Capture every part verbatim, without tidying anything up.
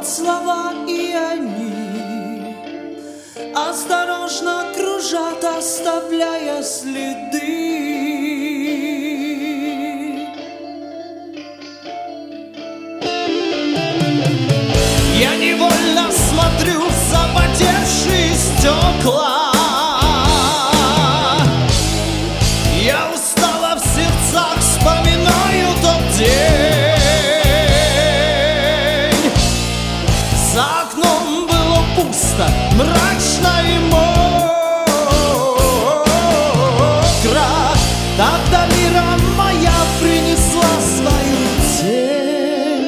Вот слова и они осторожно кружат, оставляя следы. Я невольно смотрю в запотевшие стекла. Я устала в сердцах, вспоминаю тот день. За окном было пусто, мрачно и мокро. Тогда лира моя принесла свою тень.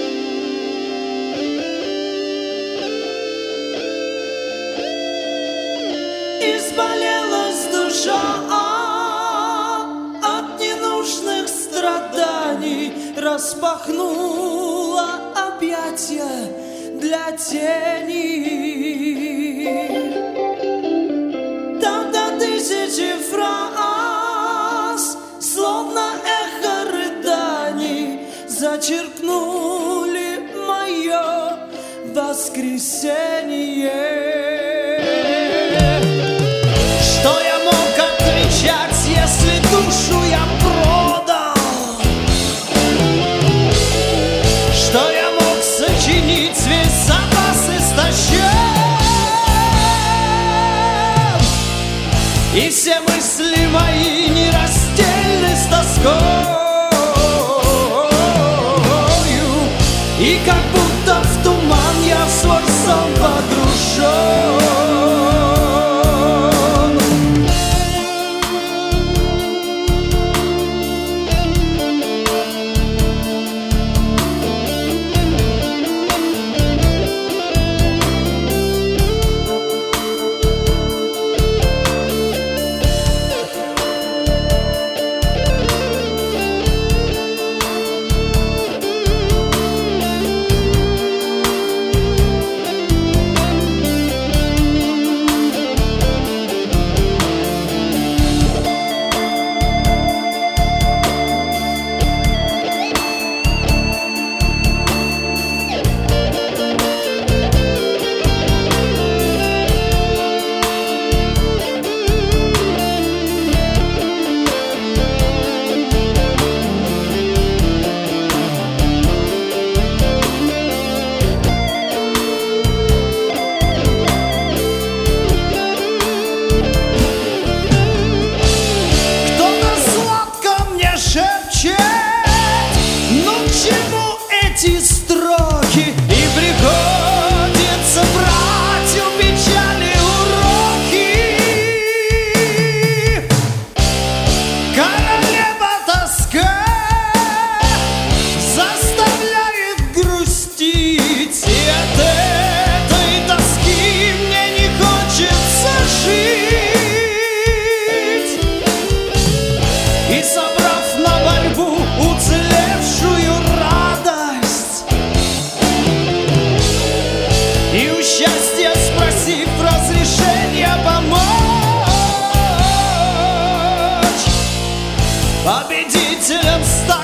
Изболелась душа от ненужных страданий, распахнула объятия для тени. Тогда тысячи фраз, словно эхо рыданий, зачеркнули мое воскресенье. Что я мог отвечать, если душу я продал? Что я мог сочинить, весь запас истощен? И все мысли мои нераздельны с тоскою, и как будто в туман я в свой сон погружен. Ну к чему эти строки? И приходится брать у печали уроки. Королева тоска заставляет грустить, и от этой тоски мне не хочется жить. И собрав на борьбу уцелевшую радость, и у счастья спросив разрешения помочь, победителем стал